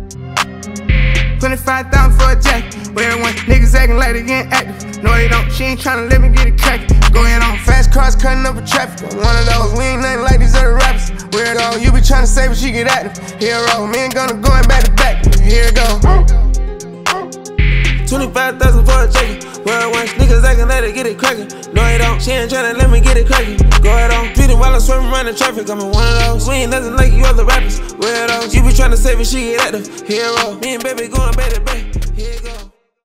$25,000 for a jacket. But everyone niggas acting like they getting active. No, they don't. She ain't tryna let me get it crackin'. Go ahead on fast cars, cutting up with traffic. I'm one of those. We ain't nothing like these other rappers. Weirdo, you be tryna say, but she get active. Hero, me and gonna going back to back. Here it go. 25,000 for a jacket. Well, once niggas acting like they get it crackin'. No, they don't. She ain't tryna let me get it crackin'. Go ahead on, beat it while I'm swerving around the traffic. I'm in one of those. We ain't nothing like you other rappers. Weirdos, you be tryna say, but she get active. Hero, me and baby going back to back. Here it go.